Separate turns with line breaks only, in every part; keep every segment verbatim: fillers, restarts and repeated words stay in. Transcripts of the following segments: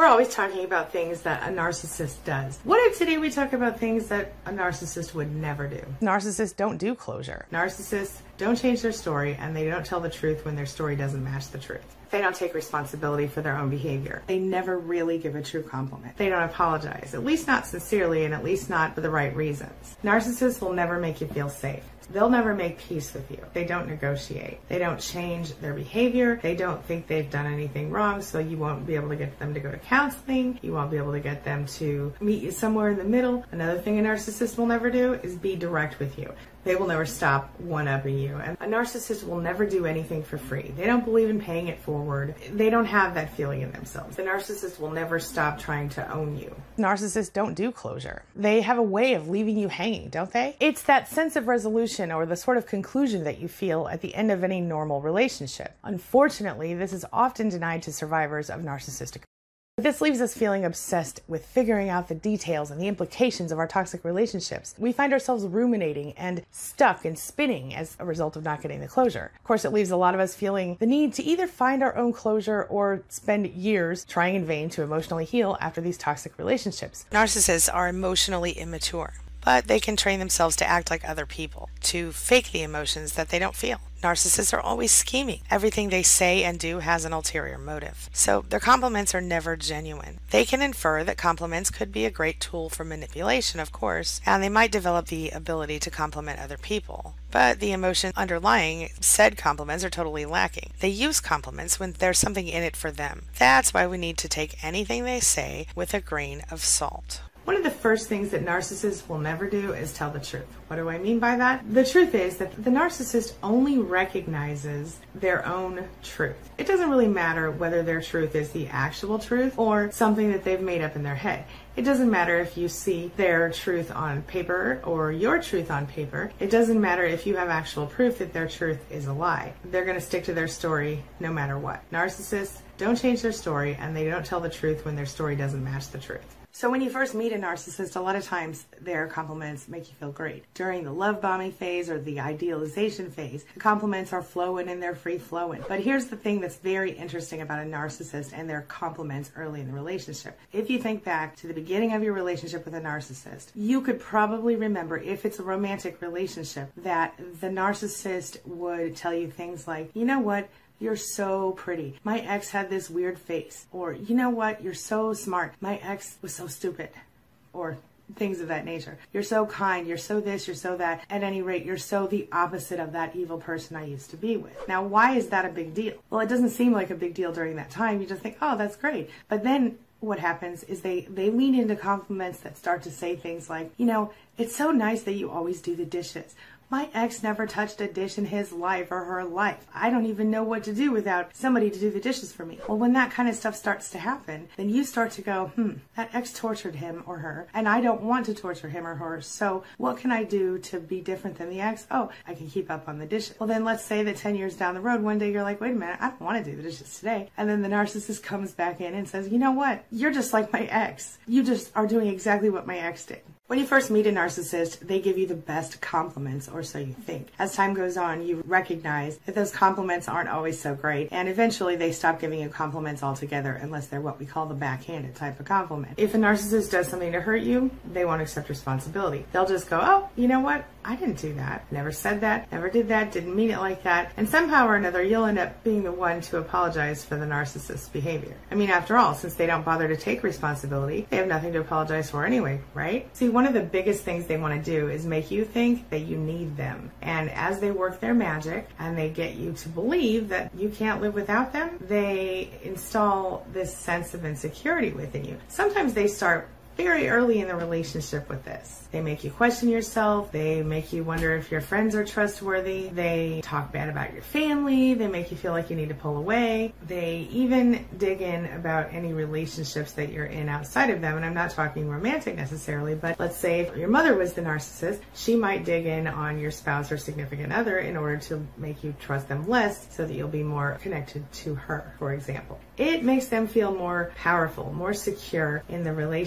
always talking about things that a narcissist does. What if today we talk about things that a narcissist would never do?
Narcissists don't do closure.
Narcissists don't change their story, and they don't tell the truth when their story doesn't match the truth. They don't take responsibility for their own behavior. They never really give a true compliment. They don't apologize, at least not sincerely, and at least not for the right reasons. Narcissists will never make you feel safe. They'll never make peace with you. They don't negotiate. They don't change their behavior. They don't think they've done anything wrong, so you won't be able to get them to go to counseling. You won't be able to get them to meet you somewhere in the middle. Another thing a narcissist will never do is be direct with you. They will never stop one-upping you. And a narcissist will never do anything for free. They don't believe in paying it forward. They don't have that feeling in themselves. The narcissist will never stop trying to own you.
Narcissists don't do closure. They have a way of leaving you hanging, don't they? It's that sense of resolution or the sort of conclusion that you feel at the end of any normal relationship. Unfortunately, this is often denied to survivors of narcissistic. This leaves us feeling obsessed with figuring out the details and the implications of our toxic relationships. We find ourselves ruminating and stuck and spinning as a result of not getting the closure. Of course, it leaves a lot of us feeling the need to either find our own closure or spend years trying in vain to emotionally heal after these toxic relationships. Narcissists are emotionally immature, but they can train themselves to act like other people, to fake the emotions that they don't feel. Narcissists are always scheming. Everything they say and do has an ulterior motive. So their compliments are never genuine. They can infer that compliments could be a great tool for manipulation, of course, and they might develop the ability to compliment other people. But the emotion underlying said compliments are totally lacking. They use compliments when there's something in it for them. That's why we need to take anything they say with a grain of salt.
One of the first things that narcissists will never do is tell the truth. What do I mean by that? The truth is that the narcissist only recognizes their own truth. It doesn't really matter whether their truth is the actual truth or something that they've made up in their head. It doesn't matter if you see their truth on paper or your truth on paper. It doesn't matter if you have actual proof that their truth is a lie. They're going to stick to their story no matter what. Narcissists don't change their story, and they don't tell the truth when their story doesn't match the truth. So when you first meet a narcissist, a lot of times their compliments make you feel great. During the love bombing phase or the idealization phase, the compliments are flowing and they're free flowing. But here's the thing that's very interesting about a narcissist and their compliments early in the relationship. If you think back to the beginning of your relationship with a narcissist, you could probably remember, if it's a romantic relationship, that the narcissist would tell you things like, you know what? You're so pretty. My ex had this weird face. Or, you know what? You're so smart. My ex was so stupid. Or things of that nature. You're so kind. You're so this. You're so that. At any rate, you're so the opposite of that evil person I used to be with. Now, why is that a big deal? Well, it doesn't seem like a big deal during that time. You just think, oh, that's great. But then what happens is they, they lean into compliments that start to say things like, you know, it's so nice that you always do the dishes. My ex never touched a dish in his life or her life. I don't even know what to do without somebody to do the dishes for me. Well, when that kind of stuff starts to happen, then you start to go, hmm, that ex tortured him or her, and I don't want to torture him or her, so what can I do to be different than the ex? Oh, I can keep up on the dishes. Well, then let's say that ten years down the road, one day you're like, wait a minute, I don't want to do the dishes today. And then the narcissist comes back in and says, you know what? You're just like my ex. You just are doing exactly what my ex did. When you first meet a narcissist, they give you the best compliments, or so you think. As time goes on, you recognize that those compliments aren't always so great, and eventually they stop giving you compliments altogether unless they're what we call the backhanded type of compliment. If a narcissist does something to hurt you, they won't accept responsibility. They'll just go, oh, you know what? I didn't do that. Never said that. Never did that. Didn't mean it like that. And somehow or another, you'll end up being the one to apologize for the narcissist's behavior. I mean, after all, since they don't bother to take responsibility, they have nothing to apologize for anyway, right? See, one of the biggest things they want to do is make you think that you need them. And as they work their magic and they get you to believe that you can't live without them, they install this sense of insecurity within you. Sometimes they start very early in the relationship with this. They make you question yourself. They make you wonder if your friends are trustworthy. They talk bad about your family. They make you feel like you need to pull away. They even dig in about any relationships that you're in outside of them. And I'm not talking romantic necessarily, but let's say if your mother was the narcissist, she might dig in on your spouse or significant other in order to make you trust them less so that you'll be more connected to her, for example. It makes them feel more powerful, more secure in the relationship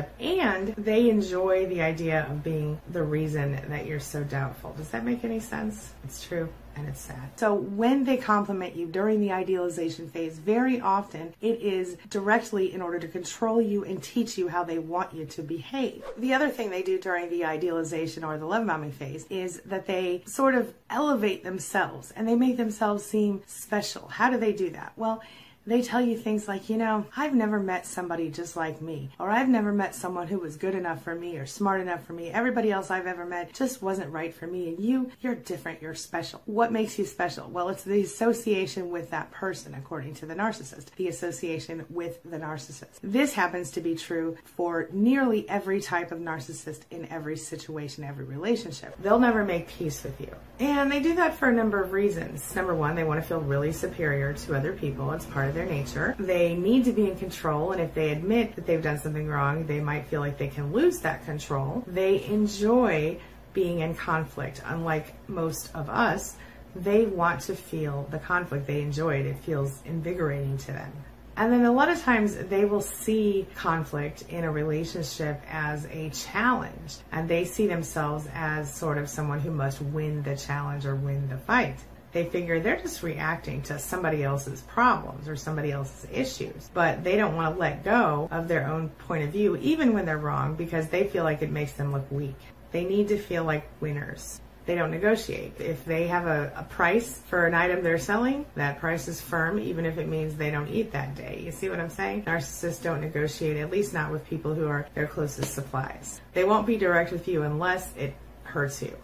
relationship, and they enjoy the idea of being the reason that you're so doubtful. Does that make any sense? It's true. And it's sad. So when they compliment you during the idealization phase, very often it is directly in order to control you and teach you how they want you to behave. The other thing they do during the idealization or the love bombing phase is that they sort of elevate themselves and they make themselves seem special. How do they do that? Well, they tell you things like, you know, I've never met somebody just like me, or I've never met someone who was good enough for me or smart enough for me. Everybody else I've ever met just wasn't right for me. And you, you're different. You're special. What makes you special? Well, it's the association with that person, according to the narcissist, the association with the narcissist. This happens to be true for nearly every type of narcissist in every situation, every relationship. They'll never make peace with you. And they do that for a number of reasons. Number one, they want to feel really superior to other people. It's part of their nature. They need to be in control, and if they admit that they've done something wrong, they might feel like they can lose that control. They enjoy being in conflict. Unlike most of us, they want to feel the conflict. They enjoy it. It feels invigorating to them. And then a lot of times they will see conflict in a relationship as a challenge, and they see themselves as sort of someone who must win the challenge or win the fight. They figure they're just reacting to somebody else's problems or somebody else's issues, but they don't want to let go of their own point of view, even when they're wrong, because they feel like it makes them look weak. They need to feel like winners. They don't negotiate. If they have a, a price for an item they're selling, that price is firm, even if it means they don't eat that day. You see what I'm saying? Narcissists don't negotiate, at least not with people who are their closest supplies. They won't be direct with you unless it hurts you.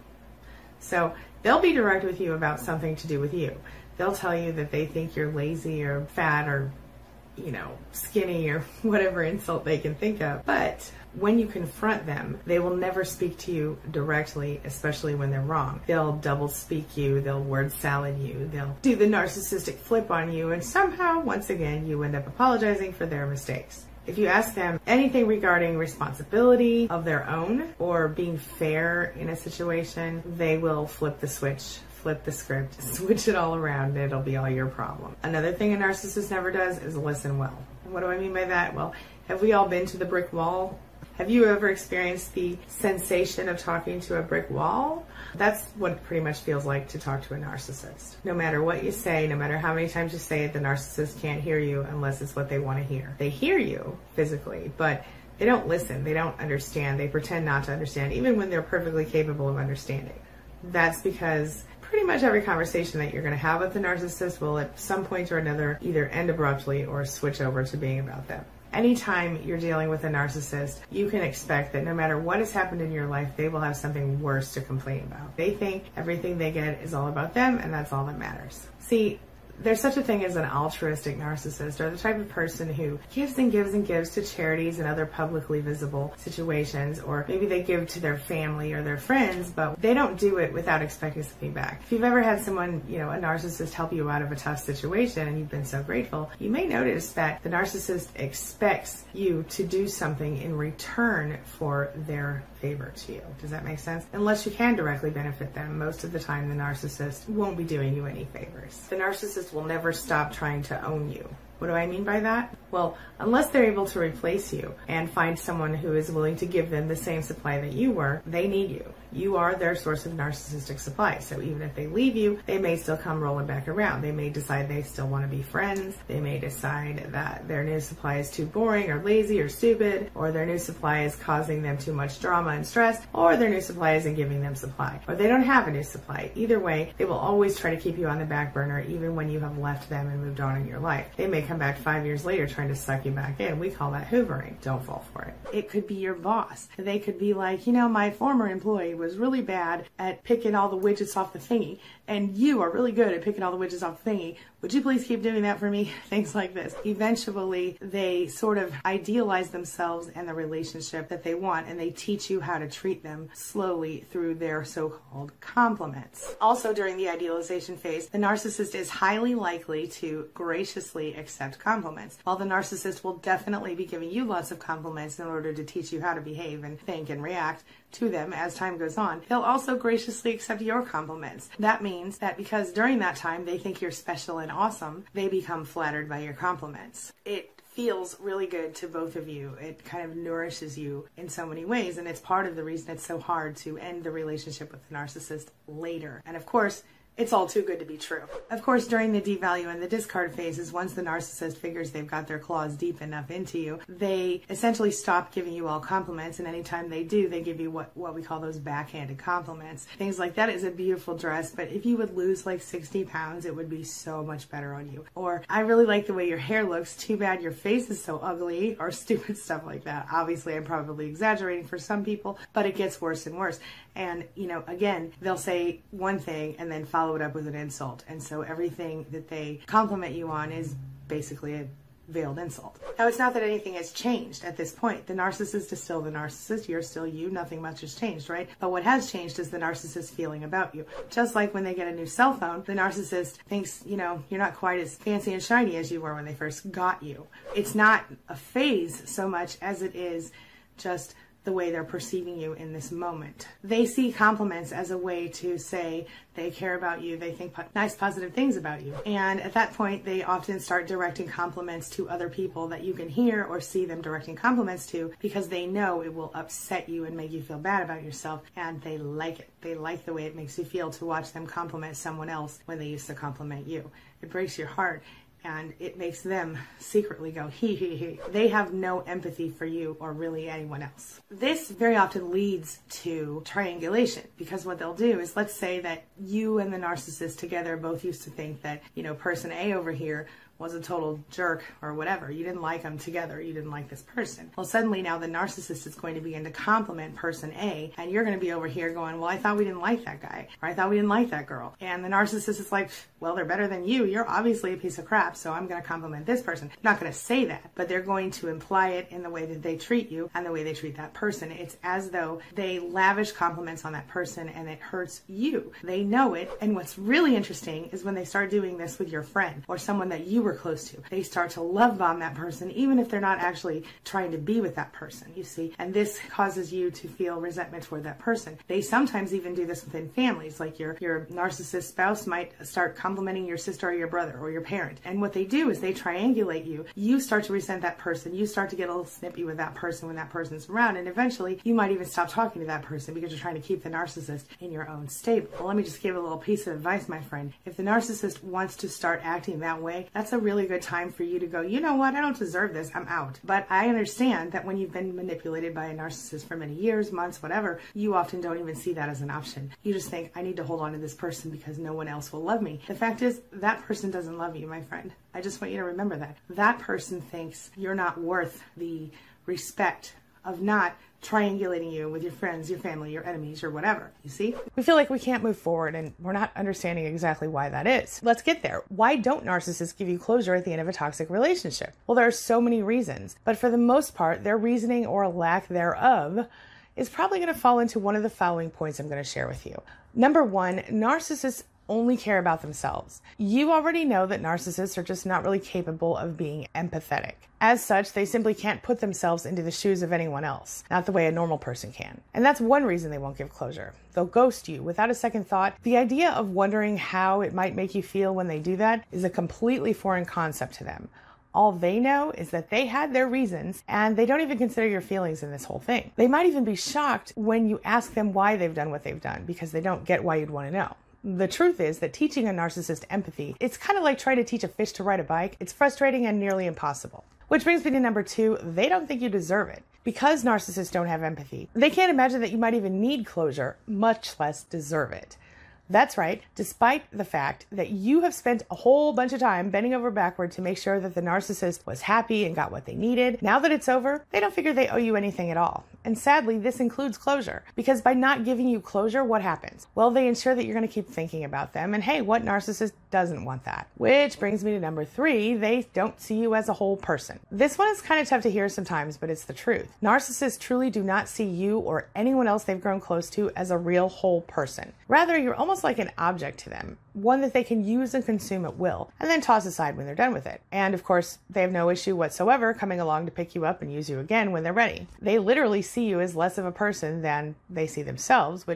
So they'll be direct with you about something to do with you. They'll tell you that they think you're lazy or fat or, you know, skinny or whatever insult they can think of. But when you confront them, they will never speak to you directly, especially when they're wrong. They'll double speak you, they'll word salad you, they'll do the narcissistic flip on you, and somehow, once again, you end up apologizing for their mistakes. If you ask them anything regarding responsibility of their own or being fair in a situation, they will flip the switch, flip the script, switch it all around, and it'll be all your problem. Another thing a narcissist never does is listen well. What do I mean by that? Well, have we all been to the brick wall? Have you ever experienced the sensation of talking to a brick wall? That's what it pretty much feels like to talk to a narcissist. No matter what you say, no matter how many times you say it, the narcissist can't hear you unless it's what they want to hear. They hear you physically, but they don't listen. They don't understand. They pretend not to understand, even when they're perfectly capable of understanding. That's because pretty much every conversation that you're going to have with the narcissist will at some point or another either end abruptly or switch over to being about them. Anytime you're dealing with a narcissist, you can expect that no matter what has happened in your life, they will have something worse to complain about. They think everything they get is all about them, and that's all that matters. See, there's such a thing as an altruistic narcissist, or the type of person who gives and gives and gives to charities and other publicly visible situations, or maybe they give to their family or their friends, but they don't do it without expecting something back. If you've ever had someone, you know, a narcissist help you out of a tough situation and you've been so grateful, you may notice that the narcissist expects you to do something in return for their favor to you. Does that make sense? Unless you can directly benefit them, most of the time the narcissist won't be doing you any favors. The narcissist will never stop trying to own you. What do I mean by that? Well, unless they're able to replace you and find someone who is willing to give them the same supply that you were, they need you. You are their source of narcissistic supply. So even if they leave you, they may still come rolling back around. They may decide they still want to be friends. They may decide that their new supply is too boring or lazy or stupid, or their new supply is causing them too much drama and stress, or their new supply isn't giving them supply, or they don't have a new supply. Either way, they will always try to keep you on the back burner even when you have left them and moved on in your life. They may come back five years later trying to suck you back in. We call that hoovering. Don't fall for it. It could be your boss. They could be like, you know, my former employee was really bad at picking all the widgets off the thingy, and you are really good at picking all the widgets off the thingy. Would you please keep doing that for me? Things like this. Eventually, they sort of idealize themselves and the relationship that they want, and they teach you how to treat them slowly through their so-called compliments. Also, during the idealization phase, the narcissist is highly likely to graciously accept compliments. While the narcissist will definitely be giving you lots of compliments in order to teach you how to behave and think and react to them as time goes on, they'll also graciously accept your compliments. That means that because during that time they think you're special and awesome, they become flattered by your compliments. It feels really good to both of you. It kind of nourishes you in so many ways, and it's part of the reason it's so hard to end the relationship with the narcissist later. And of course, it's all too good to be true. Of course, during the devalue and the discard phases, once the narcissist figures they've got their claws deep enough into you, they essentially stop giving you all compliments, and anytime they do, they give you what, what we call those backhanded compliments. Things like, that is a beautiful dress, but if you would lose like sixty pounds, it would be so much better on you. Or, I really like the way your hair looks, too bad your face is so ugly, or stupid stuff like that. Obviously, I'm probably exaggerating for some people, but it gets worse and worse. And, you know, again, they'll say one thing and then follow it up with an insult. And so everything that they compliment you on is basically a veiled insult. Now, it's not that anything has changed at this point. The narcissist is still the narcissist. You're still you. Nothing much has changed, right? But what has changed is the narcissist feeling about you. Just like when they get a new cell phone, the narcissist thinks, you know, you're not quite as fancy and shiny as you were when they first got you. It's not a phase so much as it is just the way they're perceiving you in this moment. They see compliments as a way to say they care about you, they think po- nice positive things about you. And at that point, they often start directing compliments to other people that you can hear or see them directing compliments to, because they know it will upset you and make you feel bad about yourself, and they like it. They like the way it makes you feel to watch them compliment someone else when they used to compliment you. It breaks your heart. And it makes them secretly go, hee hee hee. They have no empathy for you or really anyone else. This very often leads to triangulation, because what they'll do is, let's say that you and the narcissist together both used to think that, you know, person A over here was a total jerk or whatever. You didn't like them together. You didn't like this person. Well, suddenly now the narcissist is going to begin to compliment person A, and you're going to be over here going, well, I thought we didn't like that guy, or I thought we didn't like that girl. And the narcissist is like, well, they're better than you. You're obviously a piece of crap, so I'm going to compliment this person. They're not going to say that, but they're going to imply it in the way that they treat you and the way they treat that person. It's as though they lavish compliments on that person and it hurts you. They know it. And what's really interesting is when they start doing this with your friend or someone that you were close to, they start to love bomb that person, even if they're not actually trying to be with that person, you see. And this causes you to feel resentment toward that person. They sometimes even do this within families, like your, your narcissist spouse might start complimenting your sister or your brother or your parent. And what they do is they triangulate you. You start to resent that person. You start to get a little snippy with that person when that person's around. And eventually you might even stop talking to that person because you're trying to keep the narcissist in your own stable. Well, let me just give a little piece of advice, my friend. If the narcissist wants to start acting that way, that's a really good time for you to go, you know what, I don't deserve this, I'm out. But I understand that when you've been manipulated by a narcissist for many years, months, whatever, you often don't even see that as an option. You just think, I need to hold on to this person because no one else will love me. The fact is, that person doesn't love you, my friend. I just want you to remember that. That person thinks you're not worth the respect of not triangulating you with your friends, your family, your enemies, or whatever, you see?
We feel like we can't move forward and we're not understanding exactly why that is. Let's get there. Why don't narcissists give you closure at the end of a toxic relationship? Well, there are so many reasons, but for the most part, their reasoning or lack thereof is probably going to fall into one of the following points I'm going to share with you. Number one, narcissists only care about themselves. You already know that narcissists are just not really capable of being empathetic. As such, they simply can't put themselves into the shoes of anyone else, not the way a normal person can. And that's one reason they won't give closure. They'll ghost you without a second thought. The idea of wondering how it might make you feel when they do that is a completely foreign concept to them. All they know is that they had their reasons and they don't even consider your feelings in this whole thing. They might even be shocked when you ask them why they've done what they've done because they don't get why you'd want to know. The truth is that teaching a narcissist empathy, it's kind of like trying to teach a fish to ride a bike. It's frustrating and nearly impossible. Which brings me to number two, they don't think you deserve it. Because narcissists don't have empathy, they can't imagine that you might even need closure, much less deserve it. That's right, despite the fact that you have spent a whole bunch of time bending over backward to make sure that the narcissist was happy and got what they needed, now that it's over, they don't figure they owe you anything at all. And sadly, this includes closure. Because by not giving you closure, what happens? Well, they ensure that you're going to keep thinking about them. And hey, what narcissist doesn't want that? Which brings me to number three, they don't see you as a whole person. This one is kind of tough to hear sometimes, but it's the truth. Narcissists truly do not see you or anyone else they've grown close to as a real whole person. Rather, you're almost like an object to them, one that they can use and consume at will, and then toss aside when they're done with it. And of course, they have no issue whatsoever coming along to pick you up and use you again when they're ready. They literally see you as less of a person than they see themselves, which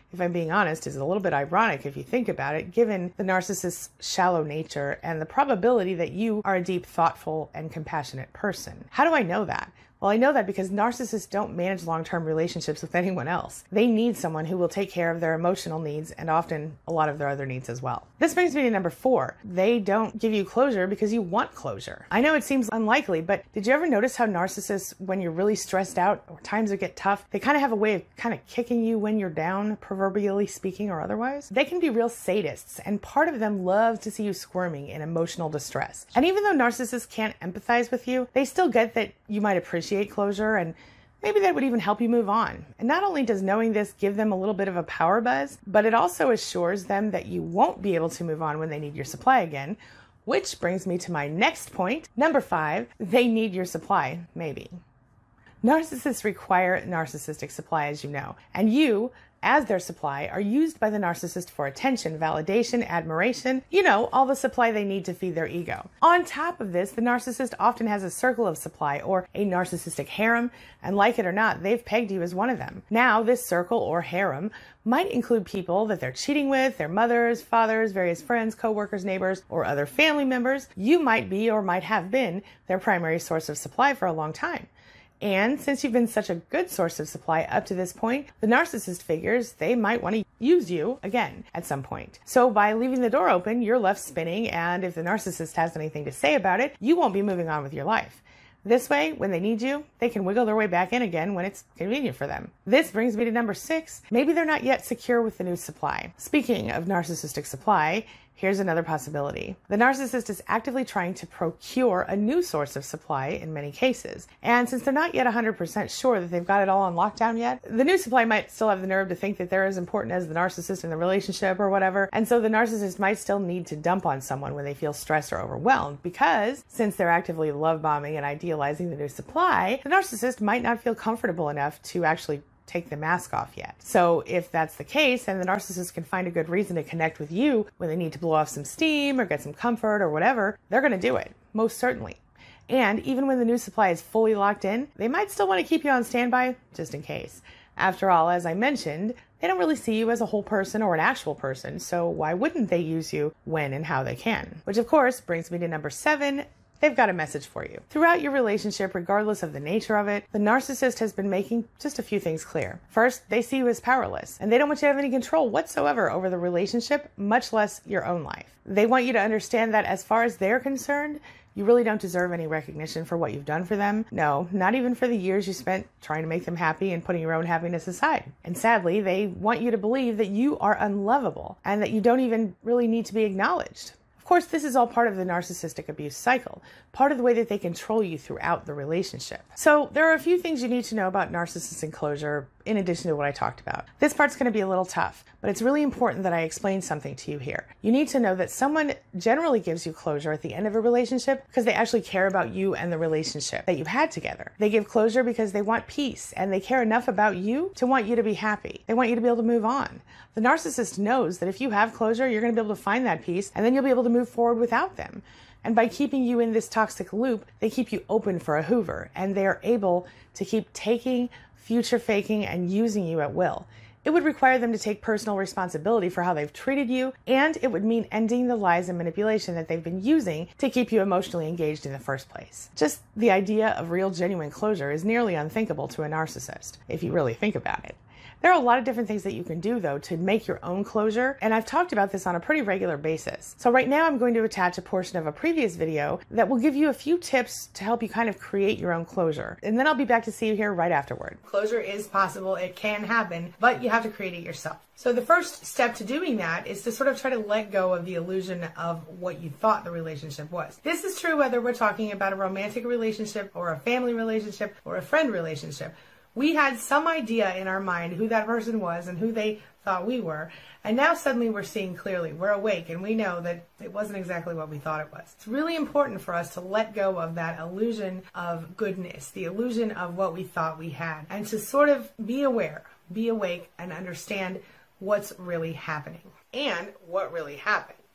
if I'm being honest, is a little bit ironic if you think about it, given the narcissist's shallow nature and the probability that you are a deep, thoughtful, and compassionate person. How do I know that? Well, I know that because narcissists don't manage long-term relationships with anyone else. They need someone who will take care of their emotional needs and often a lot of their other needs as well. This brings me to number four. They don't give you closure because you want closure. I know it seems unlikely, but did you ever notice how narcissists, when you're really stressed out or times get tough, they kind of have a way of kind of kicking you when you're down, proverbially speaking or otherwise? They can be real sadists, and part of them loves to see you squirming in emotional distress. And even though narcissists can't empathize with you, they still get that you might appreciate closure, and maybe that would even help you move on. And not only does knowing this give them a little bit of a power buzz, but it also assures them that you won't be able to move on when they need your supply again, which brings me to my next point. Number five, they need your supply, maybe. Narcissists require narcissistic supply, as you know, and you, as their supply, are used by the narcissist for attention, validation, admiration, you know, all the supply they need to feed their ego. On top of this, the narcissist often has a circle of supply or a narcissistic harem, and like it or not, they've pegged you as one of them. Now, this circle or harem might include people that they're cheating with, their mothers, fathers, various friends, co-workers, neighbors, or other family members. You might be or might have been their primary source of supply for a long time. And since you've been such a good source of supply up to this point, the narcissist figures they might want to use you again at some point. So by leaving the door open, you're left spinning, and if the narcissist has anything to say about it, you won't be moving on with your life. This way, when they need you, they can wiggle their way back in again when it's convenient for them. This brings me to number six. Maybe they're not yet secure with the new supply. Speaking of narcissistic supply, here's another possibility. The narcissist is actively trying to procure a new source of supply in many cases. And since they're not yet one hundred percent sure that they've got it all on lockdown yet, the new supply might still have the nerve to think that they're as important as the narcissist in the relationship or whatever. And so the narcissist might still need to dump on someone when they feel stressed or overwhelmed, because since they're actively love bombing and idealizing the new supply, the narcissist might not feel comfortable enough to actually take the mask off yet. So if that's the case, and the narcissist can find a good reason to connect with you when they need to blow off some steam or get some comfort or whatever, they're going to do it, most certainly. And even when the new supply is fully locked in, they might still want to keep you on standby just in case. After all, as I mentioned, they don't really see you as a whole person or an actual person, so why wouldn't they use you when and how they can? Which of course brings me to number seven. They've got a message for you. Throughout your relationship, regardless of the nature of it, the narcissist has been making just a few things clear. First, they see you as powerless, and they don't want you to have any control whatsoever over the relationship, much less your own life. They want you to understand that as far as they're concerned, you really don't deserve any recognition for what you've done for them. No, not even for the years you spent trying to make them happy and putting your own happiness aside. And sadly, they want you to believe that you are unlovable and that you don't even really need to be acknowledged. Of course, this is all part of the narcissistic abuse cycle, part of the way that they control you throughout the relationship. So there are a few things you need to know about narcissist enclosure in addition to what I talked about. This part's going to be a little tough, but it's really important that I explain something to you here. You need to know that someone generally gives you closure at the end of a relationship because they actually care about you and the relationship that you've had together. They give closure because they want peace and they care enough about you to want you to be happy. They want you to be able to move on. The narcissist knows that if you have closure, you're going to be able to find that peace and then you'll be able to move forward without them. And by keeping you in this toxic loop, they keep you open for a Hoover, and they are able to keep taking, future faking, and using you at will. It would require them to take personal responsibility for how they've treated you, and it would mean ending the lies and manipulation that they've been using to keep you emotionally engaged in the first place. Just the idea of real, genuine closure is nearly unthinkable to a narcissist, if you really think about it. There are a lot of different things that you can do, though, to make your own closure, and I've talked about this on a pretty regular basis. So right now I'm going to attach a portion of a previous video that will give you a few tips to help you kind of create your own closure. And then I'll be back to see you here right afterward.
Closure is possible, it can happen, but you have to create it yourself. So the first step to doing that is to sort of try to let go of the illusion of what you thought the relationship was. This is true whether we're talking about a romantic relationship or a family relationship or a friend relationship. We had some idea in our mind who that person was and who they thought we were, and now suddenly we're seeing clearly. We're awake and we know that it wasn't exactly what we thought it was. It's really important for us to let go of that illusion of goodness, the illusion of what we thought we had, and to sort of be aware, be awake, and understand what's really happening and what really happened.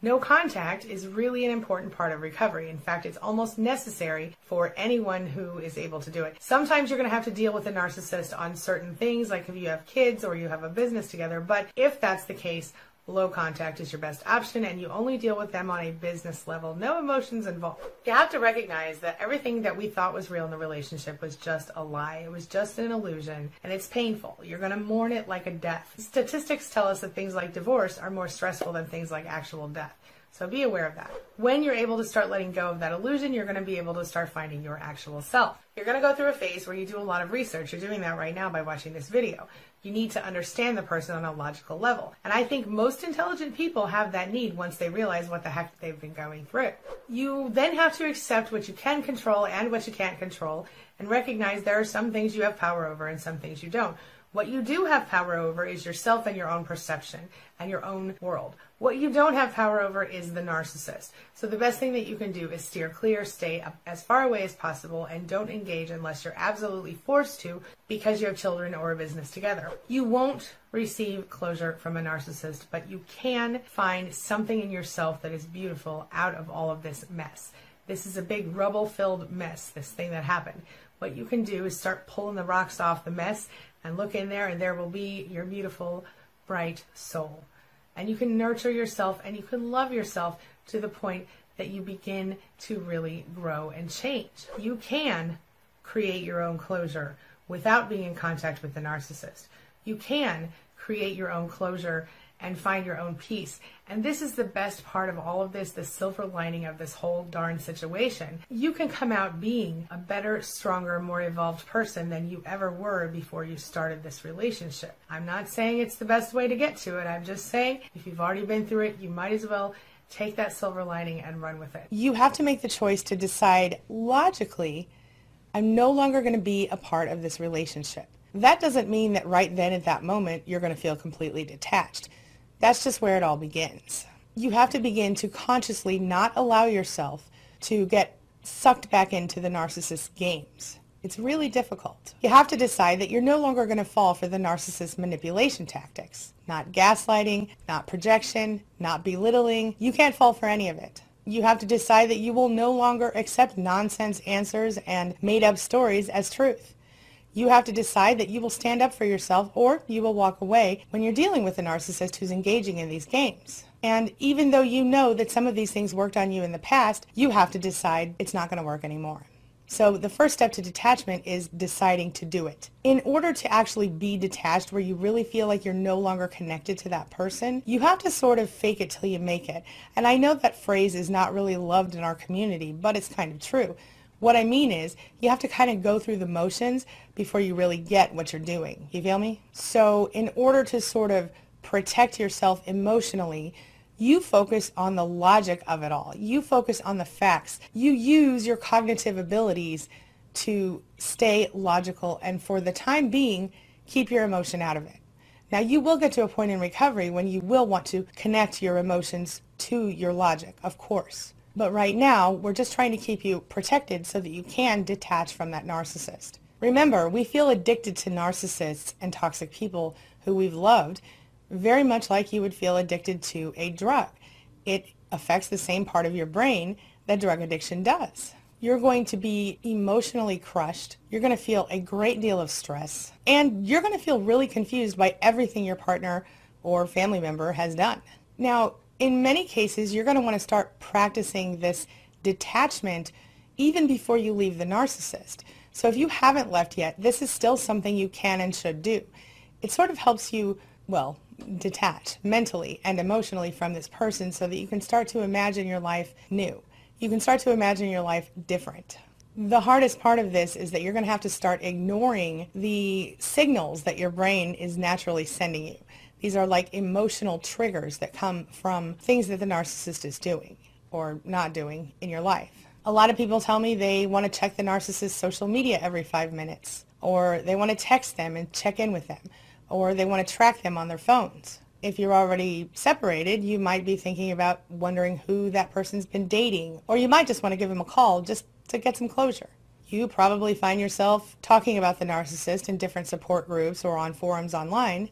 No contact is really an important part of recovery. In fact, it's almost necessary for anyone who is able to do it. Sometimes you're going to have to deal with a narcissist on certain things, like if you have kids or you have a business together, but if that's the case, low contact is your best option, and you only deal with them on a business level. No emotions involved. You have to recognize that everything that we thought was real in the relationship was just a lie. It was just an illusion, and it's painful. You're going to mourn it like a death. Statistics tell us that things like divorce are more stressful than things like actual death. So be aware of that. When you're able to start letting go of that illusion, you're going to be able to start finding your actual self. You're going to go through a phase where you do a lot of research. You're doing that right now by watching this video. You need to understand the person on a logical level. And I think most intelligent people have that need once they realize what the heck they've been going through. You then have to accept what you can control and what you can't control, and recognize there are some things you have power over and some things you don't. What you do have power over is yourself and your own perception and your own world. What you don't have power over is the narcissist. So the best thing that you can do is steer clear, stay up as far away as possible, and don't engage unless you're absolutely forced to because you have children or a business together. You won't receive closure from a narcissist, but you can find something in yourself that is beautiful out of all of this mess. This is a big rubble-filled mess, this thing that happened. What you can do is start pulling the rocks off the mess and look in there, and there will be your beautiful, bright soul. And you can nurture yourself and you can love yourself to the point that you begin to really grow and change. You can create your own closure without being in contact with the narcissist. You can create your own closure and find your own peace. And this is the best part of all of this, the silver lining of this whole darn situation. You can come out being a better, stronger, more evolved person than you ever were before you started this relationship. I'm not saying it's the best way to get to it. I'm just saying if you've already been through it, you might as well take that silver lining and run with it.
You have to make the choice to decide logically, I'm no longer going to be a part of this relationship. That doesn't mean that right then at that moment you're going to feel completely detached. That's just where it all begins. You have to begin to consciously not allow yourself to get sucked back into the narcissist's games. It's really difficult. You have to decide that you're no longer going to fall for the narcissist's manipulation tactics. Not gaslighting, not projection, not belittling. You can't fall for any of it. You have to decide that you will no longer accept nonsense answers and made-up stories as truth. You have to decide that you will stand up for yourself or you will walk away when you're dealing with a narcissist who's engaging in these games. And even though you know that some of these things worked on you in the past, you have to decide it's not going to work anymore. So the first step to detachment is deciding to do it. In order to actually be detached where you really feel like you're no longer connected to that person, you have to sort of fake it till you make it. And I know that phrase is not really loved in our community, but it's kind of true. What I mean is, you have to kind of go through the motions before you really get what you're doing. You feel me? So in order to sort of protect yourself emotionally, you focus on the logic of it all. You focus on the facts. You use your cognitive abilities to stay logical and for the time being, keep your emotion out of it. Now you will get to a point in recovery when you will want to connect your emotions to your logic, of course. But right now, we're just trying to keep you protected so that you can detach from that narcissist. Remember, we feel addicted to narcissists and toxic people who we've loved very much like you would feel addicted to a drug. It affects the same part of your brain that drug addiction does. You're going to be emotionally crushed. You're going to feel a great deal of stress. And you're going to feel really confused by everything your partner or family member has done. Now, in many cases, you're going to want to start practicing this detachment even before you leave the narcissist. So if you haven't left yet, this is still something you can and should do. It sort of helps you, well, detach mentally and emotionally from this person so that you can start to imagine your life new. You can start to imagine your life different. The hardest part of this is that you're going to have to start ignoring the signals that your brain is naturally sending you. These are like emotional triggers that come from things that the narcissist is doing or not doing in your life. A lot of people tell me they want to check the narcissist's social media every five minutes, or they want to text them and check in with them, or they want to track them on their phones. If you're already separated, you might be thinking about wondering who that person's been dating, or you might just want to give them a call just to get some closure. You probably find yourself talking about the narcissist in different support groups or on forums online.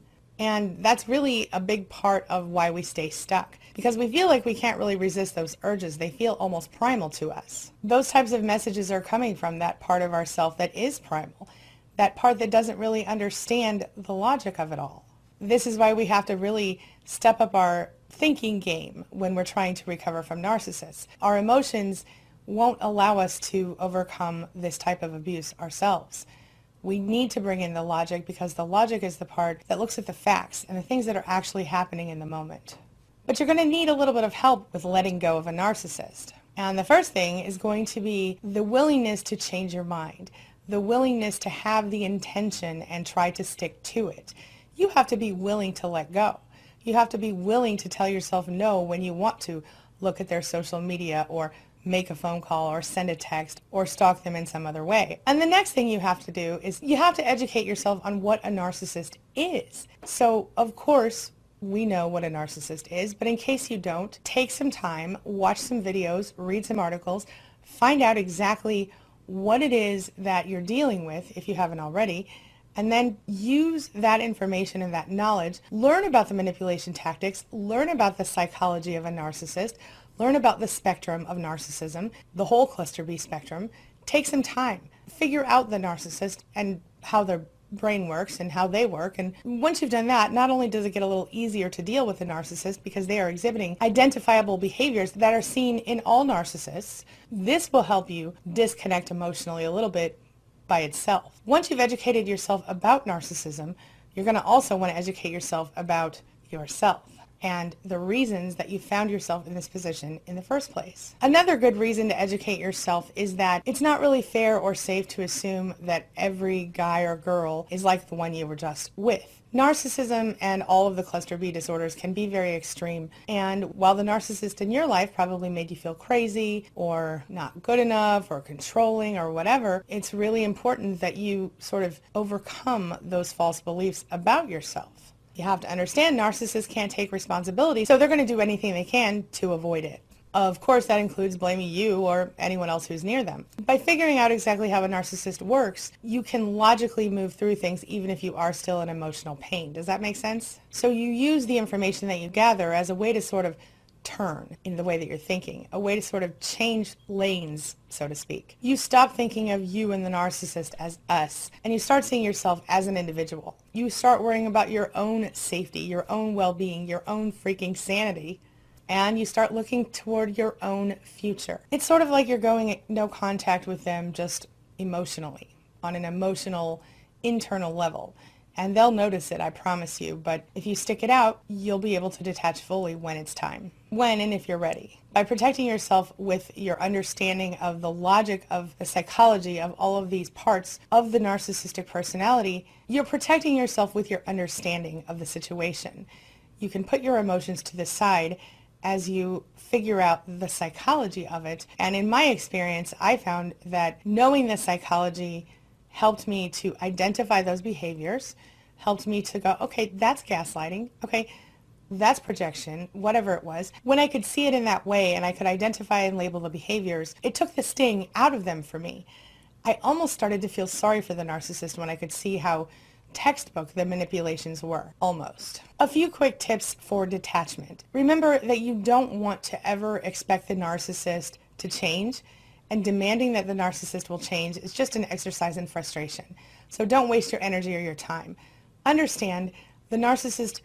And that's really a big part of why we stay stuck, because we feel like we can't really resist those urges. They feel almost primal to us. Those types of messages are coming from that part of ourself that is primal, that part that doesn't really understand the logic of it all. This is why we have to really step up our thinking game when we're trying to recover from narcissists. Our emotions won't allow us to overcome this type of abuse ourselves. We need to bring in the logic, because the logic is the part that looks at the facts and the things that are actually happening in the moment. But you're going to need a little bit of help with letting go of a narcissist. And the first thing is going to be the willingness to change your mind, the willingness to have the intention and try to stick to it. You have to be willing to let go. You have to be willing to tell yourself no when you want to look at their social media or make a phone call or send a text or stalk them in some other way. And the next thing you have to do is you have to educate yourself on what a narcissist is. So, of course, we know what a narcissist is, but in case you don't, take some time, watch some videos, read some articles, find out exactly what it is that you're dealing with if you haven't already, and then use that information and that knowledge, learn about the manipulation tactics, learn about the psychology of a narcissist, learn about the spectrum of narcissism, the whole cluster B spectrum. Take some time. Figure out the narcissist and how their brain works and how they work. And once you've done that, not only does it get a little easier to deal with the narcissist because they are exhibiting identifiable behaviors that are seen in all narcissists, this will help you disconnect emotionally a little bit by itself. Once you've educated yourself about narcissism, you're going to also want to educate yourself about yourself and the reasons that you found yourself in this position in the first place. Another good reason to educate yourself is that it's not really fair or safe to assume that every guy or girl is like the one you were just with. Narcissism and all of the cluster B disorders can be very extreme, and while the narcissist in your life probably made you feel crazy or not good enough or controlling or whatever, it's really important that you sort of overcome those false beliefs about yourself. You have to understand narcissists can't take responsibility, so they're going to do anything they can to avoid it. Of course, that includes blaming you or anyone else who's near them. By figuring out exactly how a narcissist works, you can logically move through things even if you are still in emotional pain. Does that make sense? So you use the information that you gather as a way to sort of turn in the way that you're thinking, a way to sort of change lanes, so to speak. You stop thinking of you and the narcissist as us, and you start seeing yourself as an individual. You start worrying about your own safety, your own well-being, your own freaking sanity, and you start looking toward your own future. It's sort of like you're going at no contact with them, just emotionally, on an emotional, internal level. And they'll notice it, I promise you, but if you stick it out, you'll be able to detach fully when it's time. When and if you're ready. By protecting yourself with your understanding of the logic of the psychology of all of these parts of the narcissistic personality, you're protecting yourself with your understanding of the situation. You can put your emotions to the side as you figure out the psychology of it. And in my experience, I found that knowing the psychology helped me to identify those behaviors, helped me to go, okay, that's gaslighting, okay, that's projection, whatever it was. When I could see it in that way and I could identify and label the behaviors, it took the sting out of them for me. I almost started to feel sorry for the narcissist when I could see how textbook the manipulations were, almost. A few quick tips for detachment. Remember that you don't want to ever expect the narcissist to change, and demanding that the narcissist will change is just an exercise in frustration. So don't waste your energy or your time. Understand the narcissist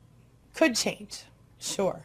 could change, sure.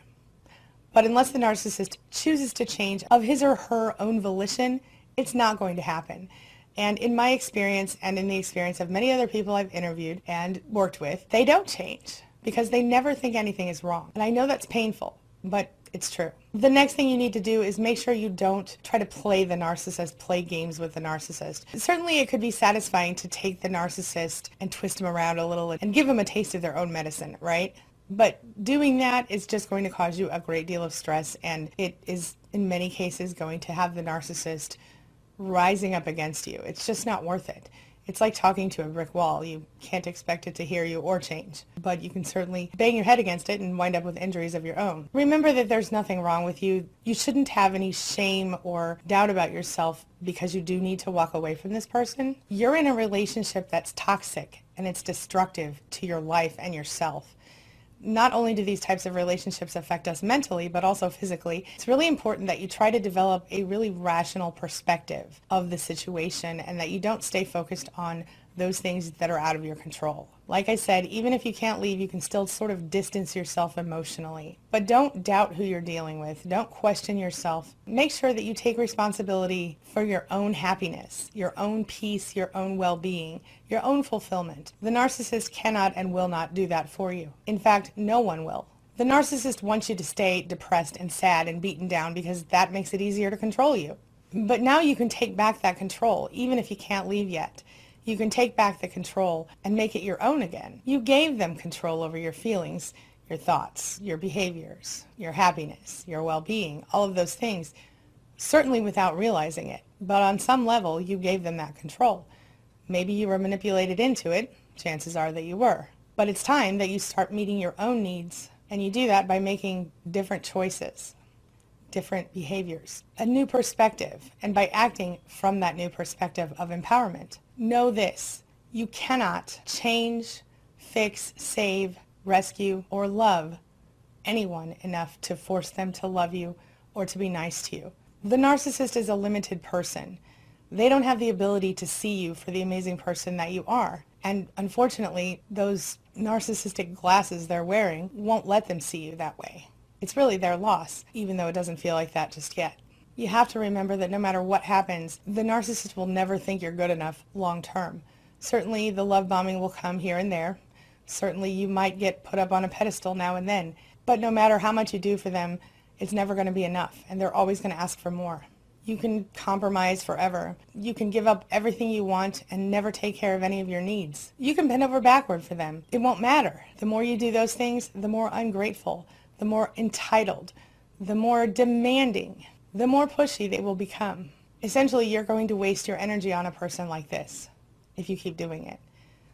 But unless the narcissist chooses to change of his or her own volition, it's not going to happen. And in my experience and in the experience of many other people I've interviewed and worked with, they don't change because they never think anything is wrong. And I know that's painful, but it's true. The next thing you need to do is make sure you don't try to play the narcissist, play games with the narcissist. Certainly it could be satisfying to take the narcissist and twist him around a little and give them a taste of their own medicine, right? But doing that is just going to cause you a great deal of stress, and it is in many cases going to have the narcissist rising up against you. It's just not worth it. It's like talking to a brick wall. You can't expect it to hear you or change, but you can certainly bang your head against it and wind up with injuries of your own. Remember that there's nothing wrong with you. You shouldn't have any shame or doubt about yourself because you do need to walk away from this person. You're in a relationship that's toxic and it's destructive to your life and yourself. Not only do these types of relationships affect us mentally, but also physically, it's really important that you try to develop a really rational perspective of the situation and that you don't stay focused on those things that are out of your control. Like I said, even if you can't leave, you can still sort of distance yourself emotionally. But don't doubt who you're dealing with. Don't question yourself. Make sure that you take responsibility for your own happiness, your own peace, your own well-being, your own fulfillment. The narcissist cannot and will not do that for you. In fact, no one will. The narcissist wants you to stay depressed and sad and beaten down because that makes it easier to control you. But now you can take back that control, even if you can't leave yet. You can take back the control and make it your own again. You gave them control over your feelings, your thoughts, your behaviors, your happiness, your well-being, all of those things, certainly without realizing it. But on some level, you gave them that control. Maybe you were manipulated into it. Chances are that you were. But it's time that you start meeting your own needs, and you do that by making different choices, different behaviors, a new perspective, and by acting from that new perspective of empowerment. Know this, you cannot change, fix, save, rescue, or love anyone enough to force them to love you or to be nice to you. The narcissist is a limited person. They don't have the ability to see you for the amazing person that you are. And unfortunately, those narcissistic glasses they're wearing won't let them see you that way. It's really their loss, even though it doesn't feel like that just yet. You have to remember that no matter what happens, the narcissist will never think you're good enough long term. Certainly the love bombing will come here and there. Certainly you might get put up on a pedestal now and then. But no matter how much you do for them, it's never going to be enough, and they're always going to ask for more. You can compromise forever. You can give up everything you want and never take care of any of your needs. You can bend over backward for them. It won't matter. The more you do those things, the more ungrateful, the more entitled, the more demanding, the more pushy they will become. Essentially, you're going to waste your energy on a person like this if you keep doing it.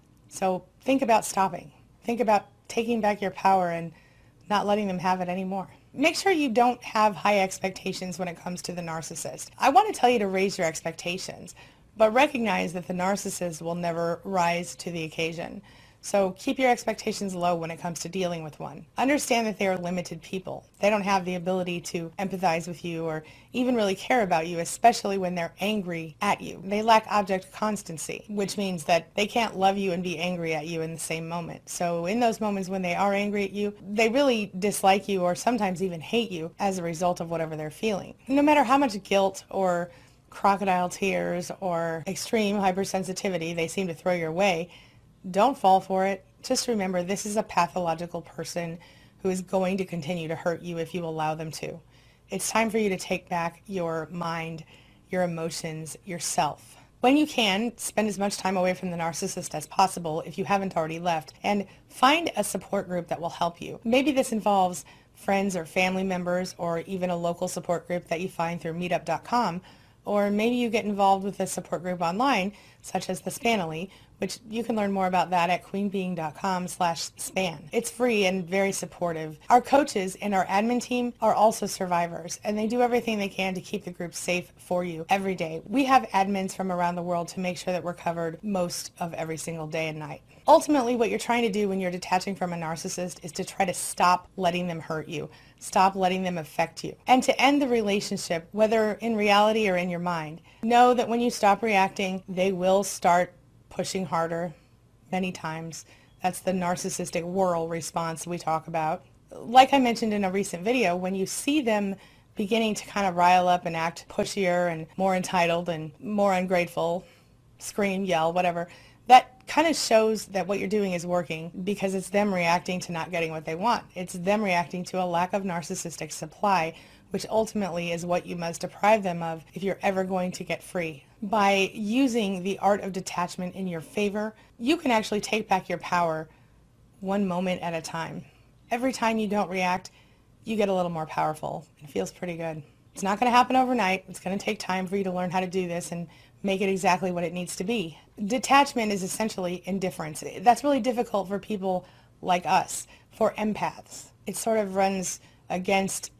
So think about stopping. Think about taking back your power and not letting them have it anymore. Make sure you don't have high expectations when it comes to the narcissist. I want to tell you to raise your expectations, but recognize that the narcissist will never rise to the occasion. So keep your expectations low when it comes to dealing with one. Understand that they are limited people. They don't have the ability to empathize with you or even really care about you, especially when they're angry at you. They lack object constancy, which means that they can't love you and be angry at you in the same moment. So in those moments when they are angry at you, they really dislike you or sometimes even hate you as a result of whatever they're feeling. No matter how much guilt or crocodile tears or extreme hypersensitivity they seem to throw your way, don't fall for it. Just remember, this is a pathological person who is going to continue to hurt you if you allow them to. It's time for you to take back your mind, your emotions, yourself. When you can, spend as much time away from the narcissist as possible if you haven't already left, and find a support group that will help you. Maybe this involves friends or family members or even a local support group that you find through meetup dot com, or maybe you get involved with a support group online, such as the Spanily, which you can learn more about that at queen being dot com slash span. It's free and very supportive. Our coaches and our admin team are also survivors, and they do everything they can to keep the group safe for you every day. We have admins from around the world to make sure that we're covered most of every single day and night. Ultimately, what you're trying to do when you're detaching from a narcissist is to try to stop letting them hurt you. Stop letting them affect you. And to end the relationship, whether in reality or in your mind, know that when you stop reacting, they will start pushing harder many times. That's the narcissistic whirl response we talk about. Like I mentioned in a recent video, when you see them beginning to kind of rile up and act pushier and more entitled and more ungrateful, scream, yell, whatever, that kind of shows that what you're doing is working, because it's them reacting to not getting what they want. It's them reacting to a lack of narcissistic supply, which ultimately is what you must deprive them of if you're ever going to get free. By using the art of detachment in your favor, you can actually take back your power one moment at a time. Every time you don't react, you get a little more powerful. It feels pretty good. It's not going to happen overnight. It's going to take time for you to learn how to do this and make it exactly what it needs to be. Detachment is essentially indifference. That's really difficult for people like us, for empaths. It sort of runs against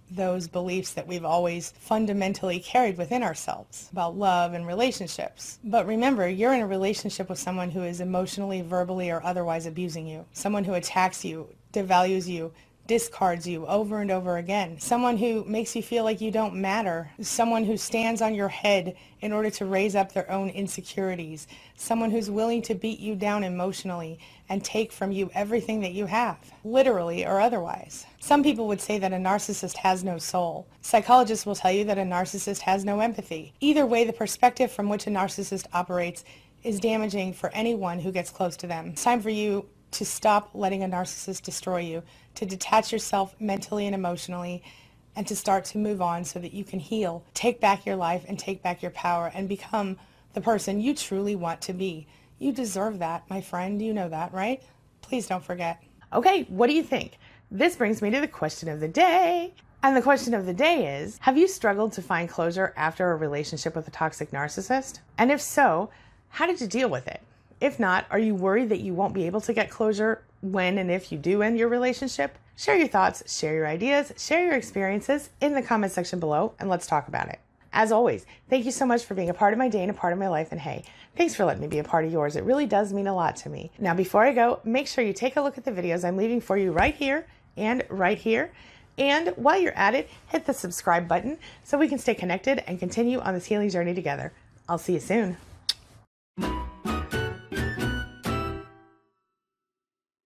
those beliefs that we've always fundamentally carried within ourselves about love and relationships. But remember, you're in a relationship with someone who is emotionally, verbally, or otherwise abusing you, someone who attacks you, devalues you, discards you over and over again, someone who makes you feel like you don't matter, someone who stands on your head in order to raise up their own insecurities, someone who's willing to beat you down emotionally and take from you everything that you have, literally or otherwise. Some people would say that a narcissist has no soul. Psychologists will tell you that a narcissist has no empathy. Either way, the perspective from which a narcissist operates is damaging for anyone who gets close to them. It's time for you to stop letting a narcissist destroy you, to detach yourself mentally and emotionally, and to start to move on so that you can heal, take back your life, and take back your power, and become the person you truly want to be. You deserve that, my friend. You know that, right? Please don't forget. Okay, what do you think? This brings me to the question of the day. And the question of the day is, have you struggled to find closure after a relationship with a toxic narcissist? And if so, how did you deal with it? If not, are you worried that you won't be able to get closure when and if you do end your relationship? Share your thoughts, share your ideas, share your experiences in the comment section below, and let's talk about it. As always, thank you so much for being a part of my day and a part of my life, and hey, thanks for letting me be a part of yours. It really does mean a lot to me. Now, before I go, make sure you take a look at the videos I'm leaving for you right here and right here. And while you're at it, hit the subscribe button so we can stay connected and continue on this healing journey together. I'll see you soon.